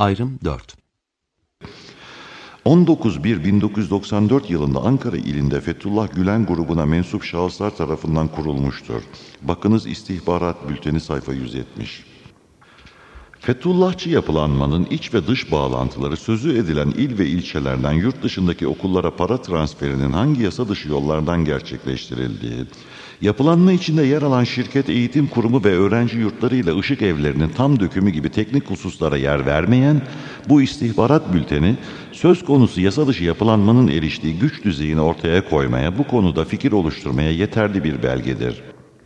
Ayrım 4. 19.1.1994 yılında Ankara ilinde Fethullah Gülen grubuna mensup şahıslar tarafından kurulmuştur. Bakınız İstihbarat Bülteni sayfa 170. Fethullahçı yapılanmanın iç ve dış bağlantıları sözü edilen il ve ilçelerden yurt dışındaki okullara para transferinin hangi yasa dışı yollardan gerçekleştirildiği, yapılanma içinde yer alan şirket, eğitim kurumu ve öğrenci yurtları ile ışık evlerinin tam dökümü gibi teknik hususlara yer vermeyen bu istihbarat bülteni söz konusu yasa dışı yapılanmanın eriştiği güç düzeyini ortaya koymaya, bu konuda fikir oluşturmaya yeterli bir belgedir.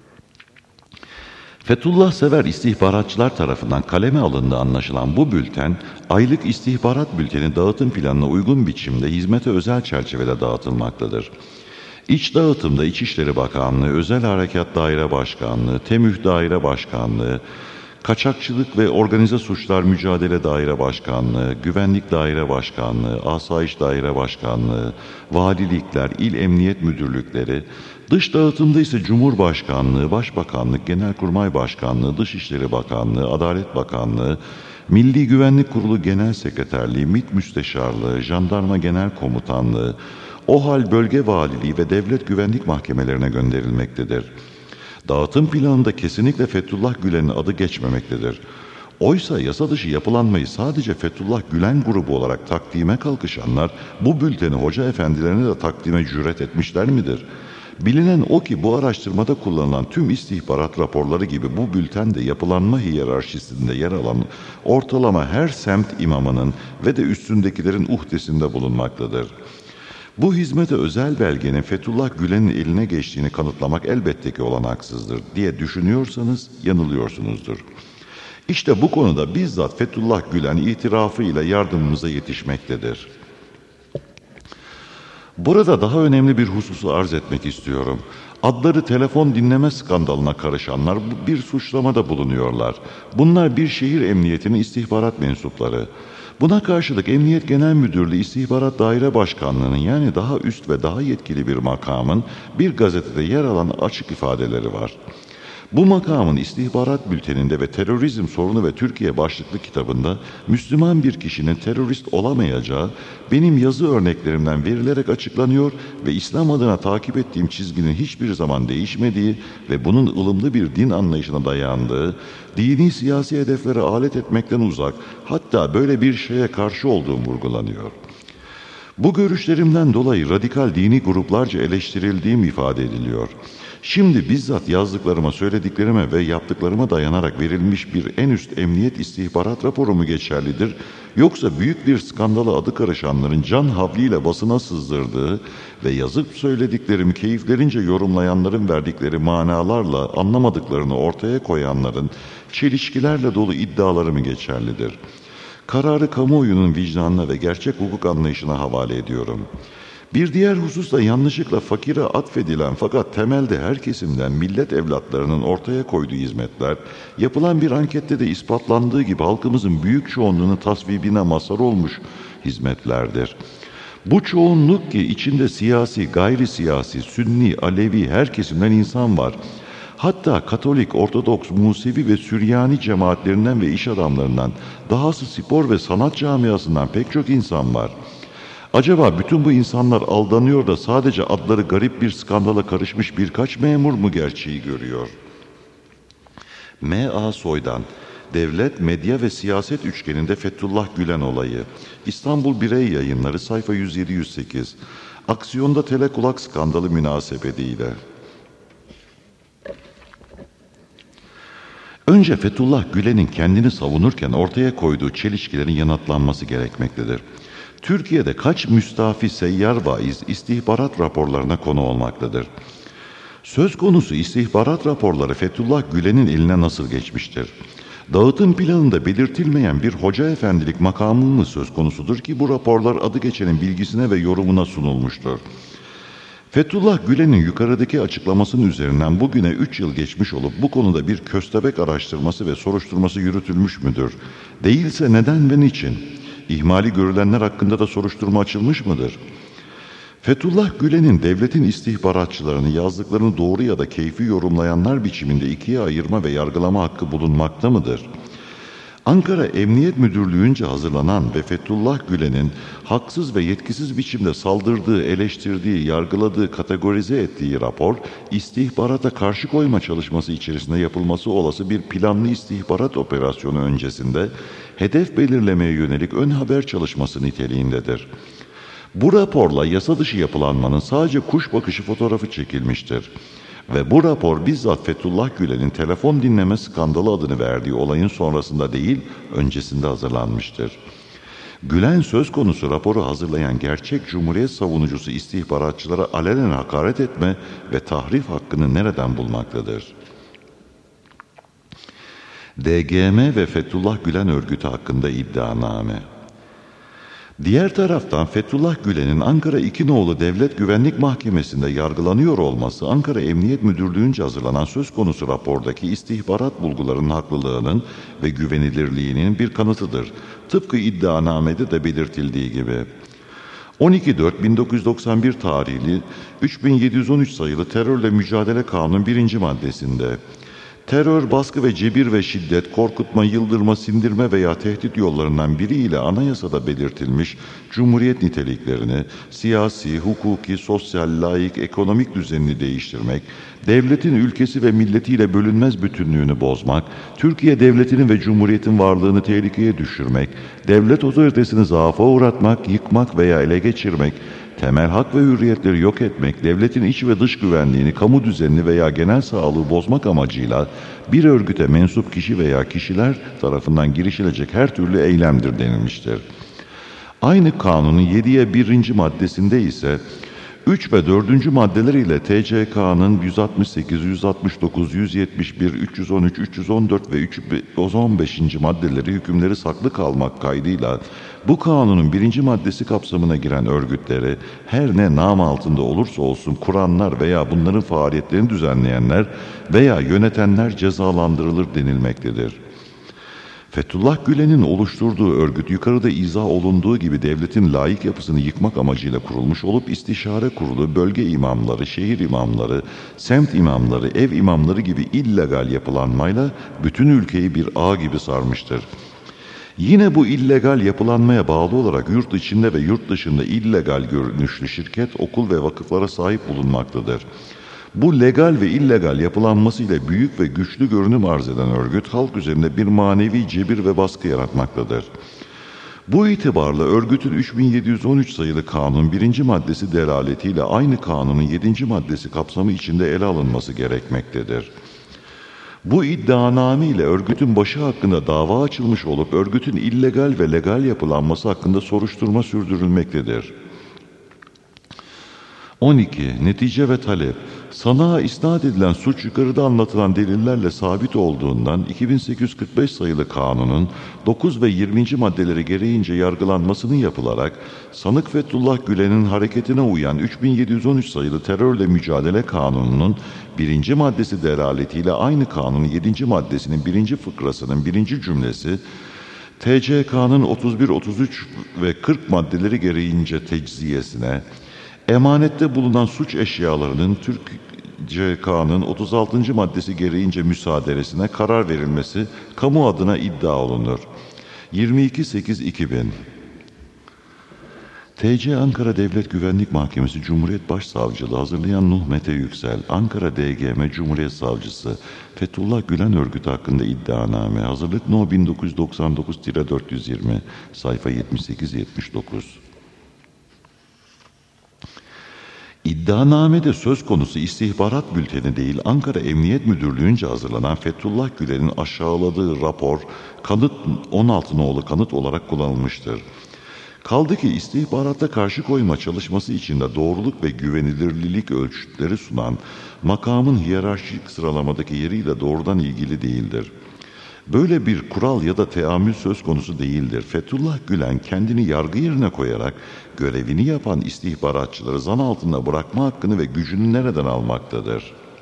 Fethullah sever istihbaratçılar tarafından kaleme alındığı anlaşılan bu bülten, aylık istihbarat bülteni dağıtım planına uygun biçimde hizmete özel çerçevede dağıtılmaktadır. İç dağıtımda İçişleri Bakanlığı, Özel Harekat Daire Başkanlığı, TEMÜH Daire Başkanlığı, Kaçakçılık ve Organize Suçlar Mücadele Daire Başkanlığı, Güvenlik Daire Başkanlığı, Asayiş Daire Başkanlığı, valilikler, il emniyet müdürlükleri, dış dağıtımda ise Cumhurbaşkanlığı, Başbakanlık, Genelkurmay Başkanlığı, Dışişleri Bakanlığı, Adalet Bakanlığı, Milli Güvenlik Kurulu Genel Sekreterliği, MİT Müsteşarlığı, Jandarma Genel Komutanlığı, OHAL Bölge Valiliği ve Devlet Güvenlik Mahkemelerine gönderilmektedir. Dağıtım planında kesinlikle Fethullah Gülen'in adı geçmemektedir. Oysa yasa dışı yapılanmayı sadece Fethullah Gülen grubu olarak takdime kalkışanlar bu bülteni hoca efendilerine de takdime cüret etmişler midir? Bilinen o ki bu araştırmada kullanılan tüm istihbarat raporları gibi bu bültende yapılanma hiyerarşisinde yer alan ortalama her semt imamının ve de üstündekilerin uhdesinde bulunmaktadır. Bu hizmete özel belgenin Fethullah Gülen'in eline geçtiğini kanıtlamak elbette ki olanaksızdır diye düşünüyorsanız yanılıyorsunuzdur. İşte bu konuda bizzat Fethullah Gülen itirafıyla yardımımıza yetişmektedir. Burada daha önemli bir hususu arz etmek istiyorum. Adları telefon dinleme skandalına karışanlar bir suçlamada bulunuyorlar. Bunlar bir şehir emniyetinin istihbarat mensupları. Buna karşılık Emniyet Genel Müdürlüğü İstihbarat Daire Başkanlığı'nın, yani daha üst ve daha yetkili bir makamın bir gazetede yer alan açık ifadeleri var. Bu makamın istihbarat bülteninde ve terörizm sorunu ve Türkiye başlıklı kitabında Müslüman bir kişinin terörist olamayacağı benim yazı örneklerimden verilerek açıklanıyor ve İslam adına takip ettiğim çizginin hiçbir zaman değişmediği ve bunun ılımlı bir din anlayışına dayandığı, dini siyasi hedeflere alet etmekten uzak, hatta böyle bir şeye karşı olduğum vurgulanıyor. Bu görüşlerimden dolayı radikal dini gruplarca eleştirildiğim ifade ediliyor. Şimdi bizzat yazdıklarıma, söylediklerime ve yaptıklarıma dayanarak verilmiş bir en üst emniyet istihbarat raporu mu geçerlidir? Yoksa büyük bir skandala adı karışanların can havliyle basına sızdırdığı ve yazıp söylediklerimi keyiflerince yorumlayanların verdikleri manalarla anlamadıklarını ortaya koyanların çelişkilerle dolu iddiaları mı geçerlidir? Kararı kamuoyunun vicdanına ve gerçek hukuk anlayışına havale ediyorum. Bir diğer hususta yanlışlıkla fakire atfedilen fakat temelde her kesimden millet evlatlarının ortaya koyduğu hizmetler, yapılan bir ankette de ispatlandığı gibi halkımızın büyük çoğunluğunun tasvibine mazhar olmuş hizmetlerdir. Bu çoğunluk ki içinde siyasi, gayri siyasi, Sünni, Alevi her kesimden insan var. Hatta Katolik, Ortodoks, Musevi ve Süryani cemaatlerinden ve iş adamlarından, dahası spor ve sanat camiasından pek çok insan var. Acaba bütün bu insanlar aldanıyor da sadece adları garip bir skandala karışmış birkaç memur mu gerçeği görüyor? M.A. Soydan, Devlet, Medya ve Siyaset Üçgeninde Fethullah Gülen olayı. İstanbul Birey Yayınları sayfa 107-108. Aksiyonda telekulak skandalı münasebetiyle. Önce Fethullah Gülen'in kendini savunurken ortaya koyduğu çelişkilerin yanıtlanması gerekmektedir. Türkiye'de kaç müstafi seyyar vaiz istihbarat raporlarına konu olmaktadır. Söz konusu istihbarat raporları Fethullah Gülen'in eline nasıl geçmiştir? Dağıtım planında belirtilmeyen bir hoca efendilik makamı mı söz konusudur ki bu raporlar adı geçenin bilgisine ve yorumuna sunulmuştur? Fethullah Gülen'in yukarıdaki açıklamasının üzerinden bugüne 3 yıl geçmiş olup bu konuda bir köstebek araştırması ve soruşturması yürütülmüş müdür? Değilse neden ve niçin? İhmali görülenler hakkında da soruşturma açılmış mıdır? Fethullah Gülen'in devletin istihbaratçılarını yazdıklarını doğru ya da keyfi yorumlayanlar biçiminde ikiye ayırma ve yargılama hakkı bulunmakta mıdır? Ankara Emniyet Müdürlüğü'nce hazırlanan ve Fethullah Gülen'in haksız ve yetkisiz biçimde saldırdığı, eleştirdiği, yargıladığı, kategorize ettiği rapor, istihbarata karşı koyma çalışması içerisinde yapılması olası bir planlı istihbarat operasyonu öncesinde hedef belirlemeye yönelik ön haber çalışması niteliğindedir. Bu raporla yasa dışı yapılanmanın sadece kuş bakışı fotoğrafı çekilmiştir. Ve bu rapor bizzat Fethullah Gülen'in telefon dinleme skandalı adını verdiği olayın sonrasında değil, öncesinde hazırlanmıştır. Gülen söz konusu raporu hazırlayan gerçek Cumhuriyet savunucusu istihbaratçılara alenen hakaret etme ve tahrif hakkını nereden bulmaktadır? DGM ve Fethullah Gülen örgütü hakkında iddianame. Diğer taraftan Fethullah Gülen'in Ankara İkinoğlu Devlet Güvenlik Mahkemesi'nde yargılanıyor olması Ankara Emniyet Müdürlüğü'nce hazırlanan söz konusu rapordaki istihbarat bulgularının haklılığının ve güvenilirliğinin bir kanıtıdır. Tıpkı iddianamede de belirtildiği gibi. 12.4.1991 tarihli 3713 sayılı Terörle Mücadele Kanunu 1. maddesinde terör, baskı ve cebir ve şiddet, korkutma, yıldırma, sindirme veya tehdit yollarından biriyle anayasada belirtilmiş cumhuriyet niteliklerini, siyasi, hukuki, sosyal, laik, ekonomik düzenini değiştirmek, devletin ülkesi ve milletiyle bölünmez bütünlüğünü bozmak, Türkiye devletinin ve cumhuriyetin varlığını tehlikeye düşürmek, devlet otoritesini zaafa uğratmak, yıkmak veya ele geçirmek, temel hak ve hürriyetleri yok etmek, devletin iç ve dış güvenliğini, kamu düzenini veya genel sağlığı bozmak amacıyla bir örgüte mensup kişi veya kişiler tarafından girişilecek her türlü eylemdir denilmiştir. Aynı kanunun 7'ye 1. maddesinde ise 3 ve 4. maddeleriyle TCK'nın 168, 169, 171, 313, 314 ve 315. maddeleri hükümleri saklı kalmak kaydıyla bu kanunun 1. maddesi kapsamına giren örgütleri her ne nam altında olursa olsun kuranlar veya bunların faaliyetlerini düzenleyenler veya yönetenler cezalandırılır denilmektedir. Fethullah Gülen'in oluşturduğu örgüt yukarıda izah olunduğu gibi devletin laik yapısını yıkmak amacıyla kurulmuş olup istişare kurulu, bölge imamları, şehir imamları, semt imamları, ev imamları gibi illegal yapılanmayla bütün ülkeyi bir ağ gibi sarmıştır. Yine bu illegal yapılanmaya bağlı olarak yurt içinde ve yurt dışında illegal görünüşlü şirket, okul ve vakıflara sahip bulunmaktadır. Bu legal ve illegal yapılanmasıyla büyük ve güçlü görünüm arz eden örgüt, halk üzerinde bir manevi cebir ve baskı yaratmaktadır. Bu itibarla örgütün 3713 sayılı kanun 1. maddesi delaletiyle aynı kanunun 7. maddesi kapsamı içinde ele alınması gerekmektedir. Bu iddianame ile örgütün başı hakkında dava açılmış olup örgütün illegal ve legal yapılanması hakkında soruşturma sürdürülmektedir. 12. Netice ve talep. Sanığa isnat edilen suç yukarıda anlatılan delillerle sabit olduğundan 2845 sayılı kanunun 9 ve 20. maddeleri gereğince yargılanmasının yapılarak sanık Fethullah Gülen'in hareketine uyan 3713 sayılı Terörle Mücadele Kanunu'nun 1. maddesi delaletiyle aynı kanunun 7. maddesinin 1. fıkrasının 1. cümlesi TCK'nın 31, 33 ve 40 maddeleri gereğince tecziyesine, emanette bulunan suç eşyalarının TCK'nın 36. maddesi gereğince müsaaderesine karar verilmesi kamu adına iddia olunur. 22.8.2000 TC Ankara Devlet Güvenlik Mahkemesi Cumhuriyet Başsavcılığı hazırlayan Nuh Mete Yüksel, Ankara DGM Cumhuriyet Savcısı, Fethullah Gülen örgütü hakkında iddianame, hazırlık No 1999-420, sayfa 78-79. İddianamede söz konusu istihbarat bülteni değil, Ankara Emniyet Müdürlüğü'nce hazırlanan Fethullah Gülen'in aşağıladığı rapor, kanıt 16 nolu kanıt olarak kullanılmıştır. Kaldı ki istihbarata karşı koyma çalışması içinde doğruluk ve güvenilirlik ölçütleri sunan makamın hiyerarşik sıralamadaki yeriyle doğrudan ilgili değildir. Böyle bir kural ya da teamül söz konusu değildir. Fethullah Gülen kendini yargı yerine koyarak görevini yapan istihbaratçıları zan altında bırakma hakkını ve gücünü nereden almaktadır?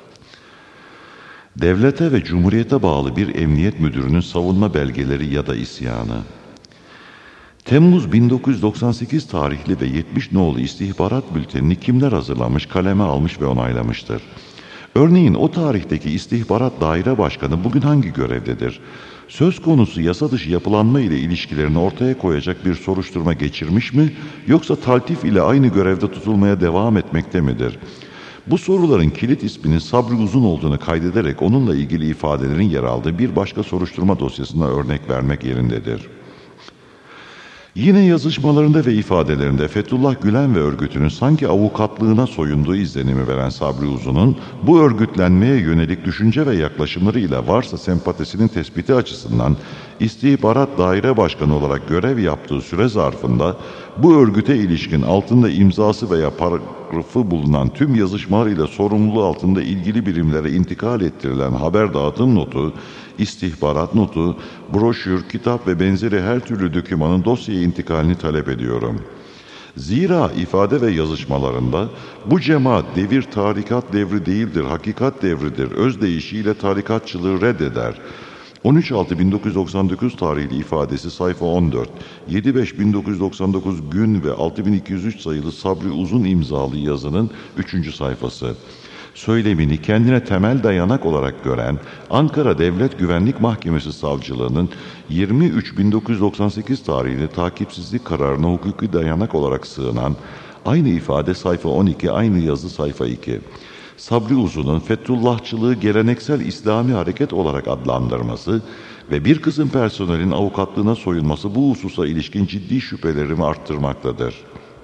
Devlete ve cumhuriyete bağlı bir emniyet müdürünün savunma belgeleri ya da isyanı. Temmuz 1998 tarihli ve 70 nolu istihbarat bültenini kimler hazırlamış, kaleme almış ve onaylamıştır? Örneğin o tarihteki istihbarat daire başkanı bugün hangi görevdedir? Söz konusu yasa dışı yapılanma ile ilişkilerini ortaya koyacak bir soruşturma geçirmiş mi, yoksa taltif ile aynı görevde tutulmaya devam etmekte midir? Bu soruların kilit isminin Sabri Uzun olduğunu kaydederek onunla ilgili ifadelerin yer aldığı bir başka soruşturma dosyasına örnek vermek yerindedir. Yine yazışmalarında ve ifadelerinde Fethullah Gülen ve örgütünün sanki avukatlığına soyunduğu izlenimi veren Sabri Uzun'un bu örgütlenmeye yönelik düşünce ve yaklaşımlarıyla varsa sempatisinin tespiti açısından istihbarat daire başkanı olarak görev yaptığı süre zarfında bu örgüte ilişkin altında imzası veya paragrafı bulunan tüm yazışmalarıyla sorumluluğu altında ilgili birimlere intikal ettirilen haber dağıtım notu, istihbarat notu, broşür, kitap ve benzeri her türlü dokümanın dosyaya intikalini talep ediyorum. Zira ifade ve yazışmalarında bu cemaat devir tarikat devri değildir, hakikat devridir, özdeyişiyle tarikatçılığı reddeder. 13.6.1999 tarihli ifadesi sayfa 14, 7.5.1999 gün ve 6.203 sayılı Sabri Uzun imzalı yazının 3. sayfası. Söylemini kendine temel dayanak olarak gören Ankara Devlet Güvenlik Mahkemesi Savcılığı'nın 23.1998 tarihli takipsizlik kararına hukuki dayanak olarak sığınan aynı ifade sayfa 12, aynı yazı sayfa 2. Sabri Uzun'un Fethullahçılığı geleneksel İslami hareket olarak adlandırması ve bir kısım personelin avukatlığına soyunması bu hususa ilişkin ciddi şüphelerimi arttırmaktadır.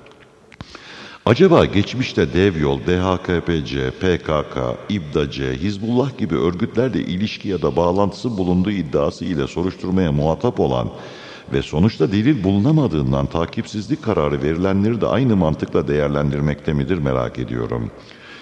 Acaba geçmişte Devyol, DHKPC, PKK, İBDAC, Hizbullah gibi örgütlerle ilişki ya da bağlantısı bulunduğu iddiası ile soruşturmaya muhatap olan ve sonuçta delil bulunamadığından takipsizlik kararı verilenleri de aynı mantıkla değerlendirmekte midir merak ediyorum.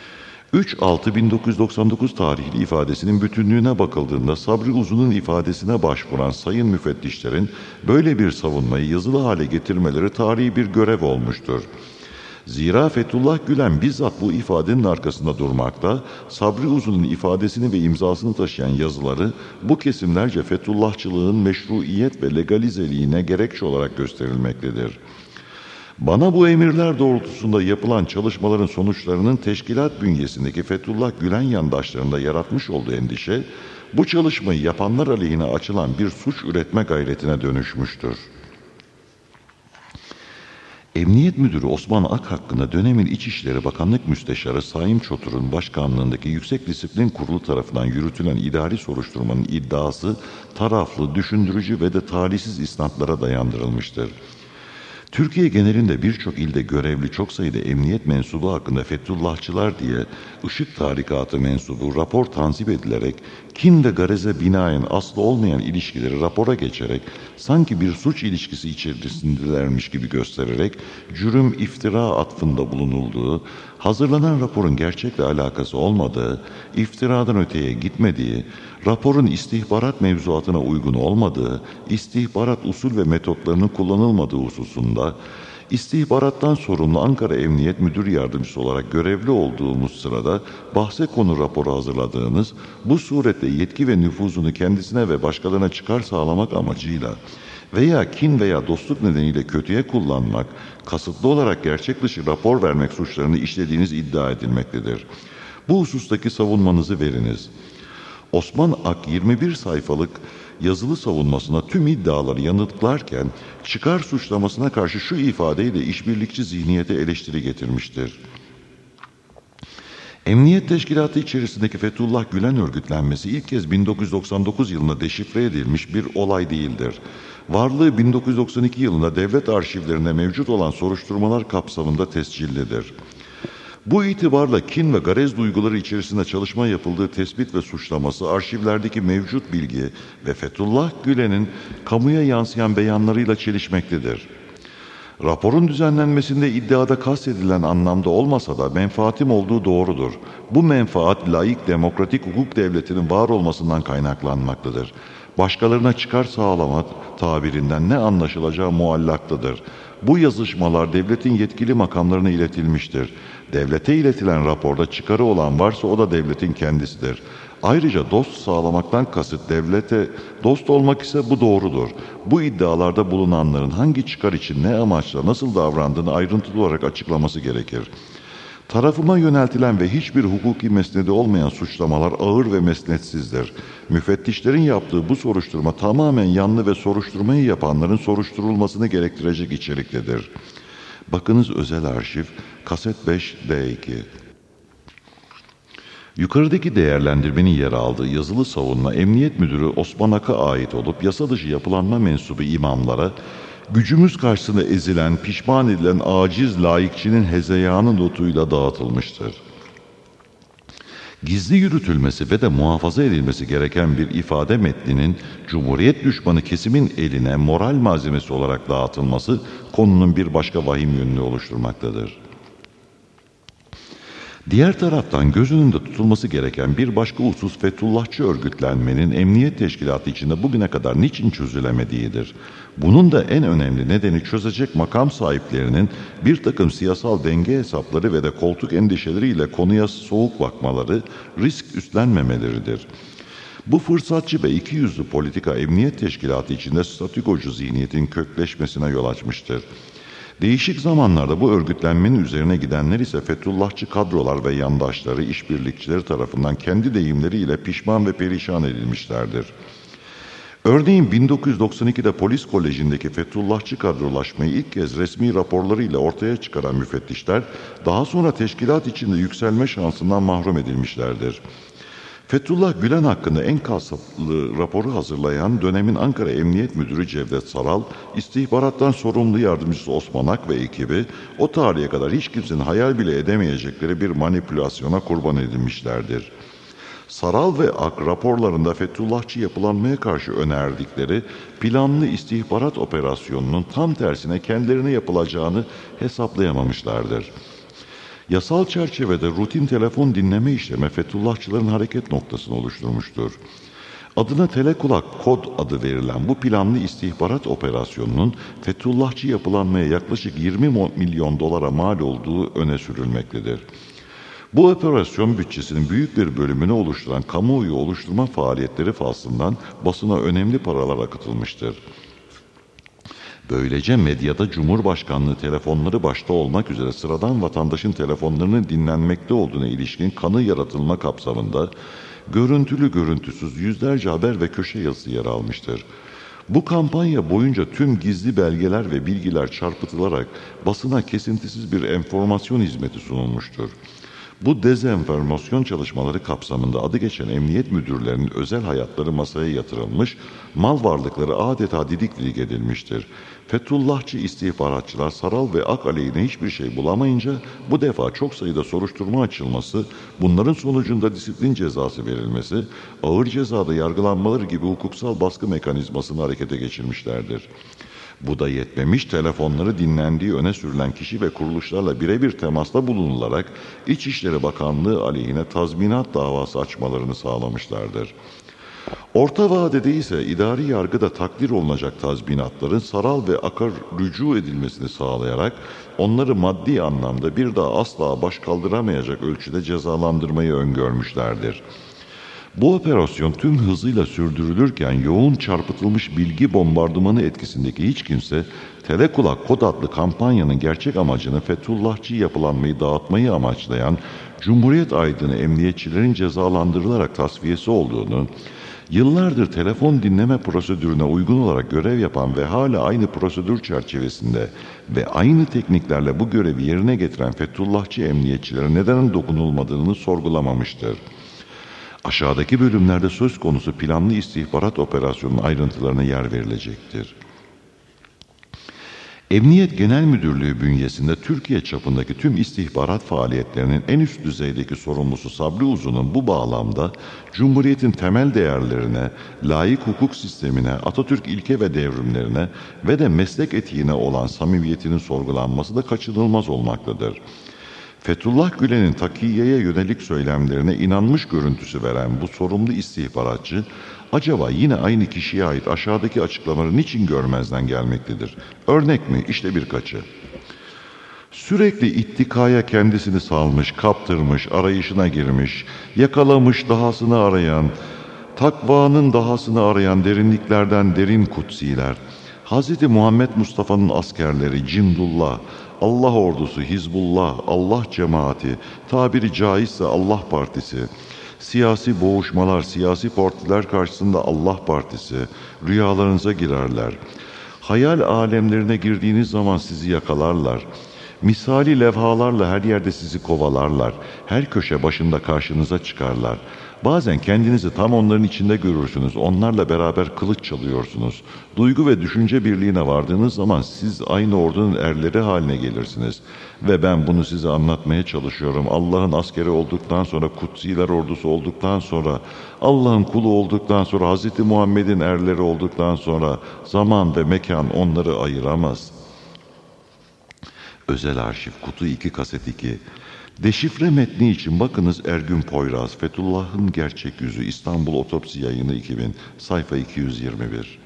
3.6.1999 tarihli ifadesinin bütünlüğüne bakıldığında Sabri Uzun'un ifadesine başvuran sayın müfettişlerin böyle bir savunmayı yazılı hale getirmeleri tarihi bir görev olmuştur. Zira Fethullah Gülen bizzat bu ifadenin arkasında durmakta, Sabri Uzun'un ifadesini ve imzasını taşıyan yazıları bu kesimlerce Fethullahçılığın meşruiyet ve legalizeliğine gerekçe olarak gösterilmektedir. Bana bu emirler doğrultusunda yapılan çalışmaların sonuçlarının teşkilat bünyesindeki Fethullah Gülen yandaşlarında yaratmış olduğu endişe, bu çalışmayı yapanlar aleyhine açılan bir suç üretme gayretine dönüşmüştür. Emniyet Müdürü Osman Ak hakkında dönemin İçişleri Bakanlık Müsteşarı Saim Çotur'un başkanlığındaki Yüksek Disiplin Kurulu tarafından yürütülen idari soruşturmanın iddiası taraflı, düşündürücü ve de talihsiz isnatlara dayandırılmıştır. Türkiye genelinde birçok ilde görevli çok sayıda emniyet mensubu hakkında Fethullahçılar diye Işık Tarikatı mensubu rapor tanzip edilerek kin ve gareze binaen aslı olmayan ilişkileri rapora geçerek sanki bir suç ilişkisi içerisindelermiş gibi göstererek cürüm iftira atfında bulunulduğu, hazırlanan raporun gerçekle alakası olmadığı, iftiradan öteye gitmediği, raporun istihbarat mevzuatına uygun olmadığı, istihbarat usul ve metotlarının kullanılmadığı hususunda, istihbarattan sorumlu Ankara Emniyet Müdür Yardımcısı olarak görevli olduğumuz sırada bahse konu raporu hazırladığınız, bu suretle yetki ve nüfuzunu kendisine ve başkalarına çıkar sağlamak amacıyla veya kin veya dostluk nedeniyle kötüye kullanmak, kasıtlı olarak gerçek dışı rapor vermek suçlarını işlediğiniz iddia edilmektedir. Bu husustaki savunmanızı veriniz. Osman Ak 21 sayfalık yazılı savunmasına tüm iddiaları yanıtlarken çıkar suçlamasına karşı şu ifadeyle işbirlikçi zihniyete eleştiri getirmiştir. Emniyet Teşkilatı içerisindeki Fethullah Gülen örgütlenmesi ilk kez 1999 yılında deşifre edilmiş bir olay değildir. Varlığı 1992 yılında devlet arşivlerinde mevcut olan soruşturmalar kapsamında tescillidir. Bu itibarla kin ve garez duyguları içerisinde çalışma yapıldığı tespit ve suçlaması arşivlerdeki mevcut bilgi ve Fethullah Gülen'in kamuya yansıyan beyanlarıyla çelişmektedir. Raporun düzenlenmesinde iddiada kastedilen anlamda olmasa da menfaatim olduğu doğrudur. Bu menfaat laik demokratik hukuk devletinin var olmasından kaynaklanmaktadır. Başkalarına çıkar sağlamak tabirinden ne anlaşılacağı muallaktadır. Bu yazışmalar devletin yetkili makamlarına iletilmiştir. Devlete iletilen raporda çıkarı olan varsa o da devletin kendisidir. Ayrıca dost sağlamaktan kasıt devlete dost olmak ise bu doğrudur. Bu iddialarda bulunanların hangi çıkar için ne amaçla nasıl davrandığını ayrıntılı olarak açıklaması gerekir. Tarafıma yöneltilen ve hiçbir hukuki mesnedi olmayan suçlamalar ağır ve mesnetsizdir. Müfettişlerin yaptığı bu soruşturma tamamen yanlı ve soruşturmayı yapanların soruşturulmasını gerektirecek içeriktedir. Bakınız özel arşiv, kaset 5 D2. Yukarıdaki değerlendirmenin yer aldığı yazılı savunma Emniyet Müdürü Osman Ak'a ait olup yasa dışı yapılanma mensubu imamlara gücümüz karşısında ezilen, pişman edilen aciz laikçinin hezeyanı notuyla dağıtılmıştır. Gizli yürütülmesi ve de muhafaza edilmesi gereken bir ifade metninin Cumhuriyet düşmanı kesimin eline moral malzemesi olarak dağıtılması konunun bir başka vahim yönünü oluşturmaktadır. Diğer taraftan göz önünde tutulması gereken bir başka husus Fethullahçı örgütlenmenin emniyet teşkilatı içinde bugüne kadar niçin çözülemediğidir. Bunun da en önemli nedeni çözecek makam sahiplerinin bir takım siyasal denge hesapları ve de koltuk endişeleriyle konuya soğuk bakmaları, risk üstlenmemeleridir. Bu fırsatçı ve ikiyüzlü politika emniyet teşkilatı içinde statükocu zihniyetin kökleşmesine yol açmıştır. Değişik zamanlarda bu örgütlenmenin üzerine gidenler ise Fethullahçı kadrolar ve yandaşları, işbirlikçileri tarafından kendi deyimleriyle pişman ve perişan edilmişlerdir. Örneğin 1992'de Polis Koleji'ndeki Fethullahçı kadrolaşmayı ilk kez resmi raporlarıyla ortaya çıkaran müfettişler, daha sonra teşkilat içinde yükselme şansından mahrum edilmişlerdir. Fethullah Gülen hakkında en kapsamlı raporu hazırlayan dönemin Ankara Emniyet Müdürü Cevdet Saral, istihbarattan sorumlu yardımcısı Osman Ak ve ekibi o tarihe kadar hiç kimsenin hayal bile edemeyecekleri bir manipülasyona kurban edilmişlerdir. Saral ve Ak raporlarında Fethullahçı yapılanmaya karşı önerdikleri planlı istihbarat operasyonunun tam tersine kendilerine yapılacağını hesaplayamamışlardır. Yasal çerçevede rutin telefon dinleme işlemi Fethullahçıların hareket noktasını oluşturmuştur. Adına Telekulak kod adı verilen bu planlı istihbarat operasyonunun Fethullahçı yapılanmaya yaklaşık 20 milyon dolara mal olduğu öne sürülmektedir. Bu operasyon bütçesinin büyük bir bölümünü oluşturan kamuoyu oluşturma faaliyetleri faslından basına önemli paralar akıtılmıştır. Böylece medyada Cumhurbaşkanlığı telefonları başta olmak üzere sıradan vatandaşın telefonlarının dinlenmekte olduğuna ilişkin kanı yaratılma kapsamında görüntülü görüntüsüz yüzlerce haber ve köşe yazısı yer almıştır. Bu kampanya boyunca tüm gizli belgeler ve bilgiler çarpıtılarak basına kesintisiz bir enformasyon hizmeti sunulmuştur. Bu dezenformasyon çalışmaları kapsamında adı geçen emniyet müdürlerinin özel hayatları masaya yatırılmış, mal varlıkları adeta didik didik edilmiştir. Fethullahçı istihbaratçılar Saral ve Ak aleyhine hiçbir şey bulamayınca bu defa çok sayıda soruşturma açılması, bunların sonucunda disiplin cezası verilmesi, ağır cezada yargılanmaları gibi hukuksal baskı mekanizmasını harekete geçirmişlerdir. Bu da yetmemiş, telefonları dinlendiği öne sürülen kişi ve kuruluşlarla birebir temasta bulunularak İçişleri Bakanlığı aleyhine tazminat davası açmalarını sağlamışlardır. Orta vadede ise idari yargıda takdir olunacak tazminatların Saral ve Ak'a rücu edilmesini sağlayarak onları maddi anlamda bir daha asla baş kaldıramayacak ölçüde cezalandırmayı öngörmüşlerdir. Bu operasyon tüm hızıyla sürdürülürken yoğun çarpıtılmış bilgi bombardımanı etkisindeki hiç kimse Telekulak kod adlı kampanyanın gerçek amacını Fethullahçı yapılanmayı dağıtmayı amaçlayan Cumhuriyet aydını emniyetçilerin cezalandırılarak tasfiyesi olduğunu, yıllardır telefon dinleme prosedürüne uygun olarak görev yapan ve hala aynı prosedür çerçevesinde ve aynı tekniklerle bu görevi yerine getiren Fethullahçı emniyetçilere neden dokunulmadığını sorgulamamıştır. Aşağıdaki bölümlerde söz konusu planlı istihbarat operasyonunun ayrıntılarına yer verilecektir. Emniyet Genel Müdürlüğü bünyesinde Türkiye çapındaki tüm istihbarat faaliyetlerinin en üst düzeydeki sorumlusu Sabri Uzun'un bu bağlamda Cumhuriyet'in temel değerlerine, layık hukuk sistemine, Atatürk ilke ve devrimlerine ve de meslek etiğine olan samimiyetinin sorgulanması da kaçınılmaz olmaktadır. Fethullah Gülen'in takiyeye yönelik söylemlerine inanmış görüntüsü veren bu sorumlu istihbaratçı, acaba yine aynı kişiye ait aşağıdaki açıklamaları niçin görmezden gelmektedir? Örnek mi? İşte birkaçı. Sürekli ittikaya kendisini salmış, kaptırmış, arayışına girmiş, yakalamış, dahasını arayan, takvanın dahasını arayan derinliklerden derin kutsiler, Hz. Muhammed Mustafa'nın askerleri, Cindullah, Allah ordusu, Hizbullah, Allah cemaati, tabiri caizse Allah partisi, siyasi boğuşmalar, siyasi partiler karşısında Allah partisi, rüyalarınıza girerler. Hayal alemlerine girdiğiniz zaman sizi yakalarlar. Misali levhalarla her yerde sizi kovalarlar. Her köşe başında karşınıza çıkarlar. Bazen kendinizi tam onların içinde görürsünüz. Onlarla beraber kılıç çalıyorsunuz. Duygu ve düşünce birliğine vardığınız zaman siz aynı ordunun erleri haline gelirsiniz. Ve ben bunu size anlatmaya çalışıyorum. Allah'ın askeri olduktan sonra, kutsiler ordusu olduktan sonra, Allah'ın kulu olduktan sonra, Hz. Muhammed'in erleri olduktan sonra zaman ve mekan onları ayıramaz. Özel arşiv, kutu 2, kaset 2. Deşifre metni için bakınız Ergün Poyraz, Fethullah'ın Gerçek Yüzü, İstanbul Otopsi Yayını 2000, sayfa 221.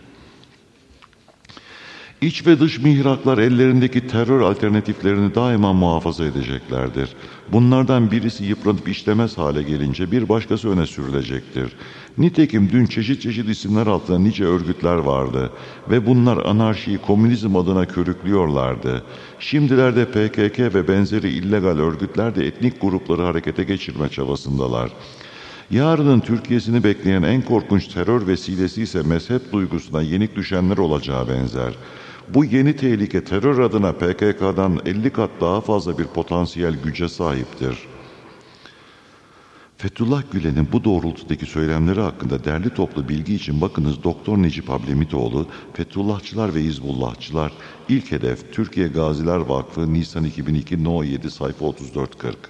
İç ve dış mihraklar ellerindeki terör alternatiflerini daima muhafaza edeceklerdir. Bunlardan birisi yıpranıp işlemez hale gelince bir başkası öne sürülecektir. Nitekim dün çeşit çeşit isimler altında nice örgütler vardı ve bunlar anarşiyi komünizm adına körüklüyorlardı. Şimdilerde PKK ve benzeri illegal örgütler de etnik grupları harekete geçirme çabasındalar. Yarının Türkiye'sini bekleyen en korkunç terör vesilesi ise mezhep duygusuna yenik düşenler olacağı benzer. Bu yeni tehlike terör adına PKK'dan 50 kat daha fazla bir potansiyel güce sahiptir. Fethullah Gülen'in bu doğrultudaki söylemleri hakkında derli toplu bilgi için bakınız Doktor Necip Hablemitoğlu, Fethullahçılar ve Hizbullahçılar, İlk Hedef, Türkiye Gaziler Vakfı, Nisan 2002, No 7, sayfa 34-40.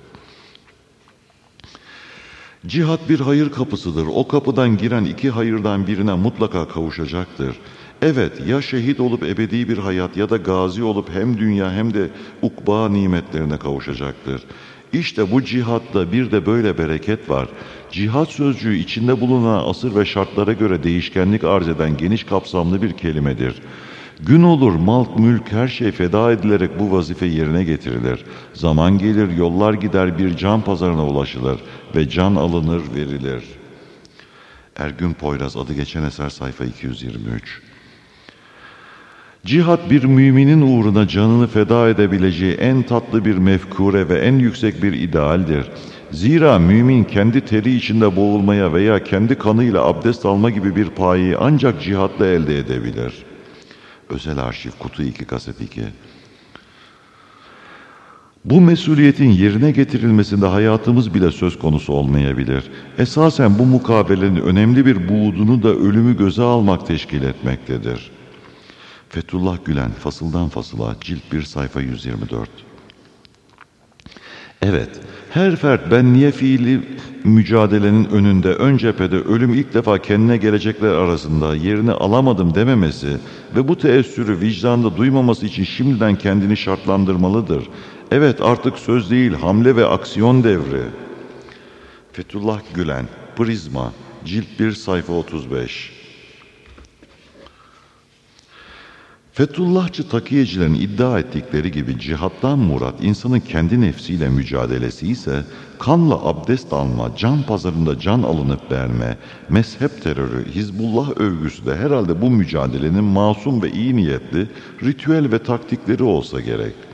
Cihat bir hayır kapısıdır. O kapıdan giren iki hayırdan birine mutlaka kavuşacaktır. Evet, ya şehit olup ebedi bir hayat ya da gazi olup hem dünya hem de ukba nimetlerine kavuşacaktır. İşte bu cihatta bir de böyle bereket var. Cihat sözcüğü içinde bulunan asır ve şartlara göre değişkenlik arz eden geniş kapsamlı bir kelimedir. Gün olur, mal, mülk, her şey feda edilerek bu vazife yerine getirilir. Zaman gelir, yollar gider, bir can pazarına ulaşılır ve can alınır, verilir. Ergün Poyraz, adı geçen eser, sayfa 223. Cihat bir müminin uğruna canını feda edebileceği en tatlı bir mefkure ve en yüksek bir idealdir. Zira mümin kendi teri içinde boğulmaya veya kendi kanıyla abdest alma gibi bir payeyi ancak cihatla elde edebilir. Özel arşiv, kutu 2, kaset 2. Bu mesuliyetin yerine getirilmesinde hayatımız bile söz konusu olmayabilir. Esasen bu mukabelenin önemli bir buğdunu da ölümü göze almak teşkil etmektedir. Fethullah Gülen, Fasıldan Fasıla, Cilt 1, sayfa 124. Evet, her fert ben niye fiili mücadelenin önünde, ön cephede ölüm ilk defa kendine gelecekler arasında yerini alamadım dememesi ve bu teessürü vicdanda duymaması için şimdiden kendini şartlandırmalıdır. Evet, artık söz değil, hamle ve aksiyon devri. Fethullah Gülen, Prizma, Cilt 1, sayfa 35. Fethullahçı takiyecilerin iddia ettikleri gibi cihattan murat insanın kendi nefsiyle mücadelesi ise kanla abdest alma, can pazarında can alınıp verme, mezhep terörü, Hizbullah övgüsü de herhalde bu mücadelenin masum ve iyi niyetli, ritüel ve taktikleri olsa gerek.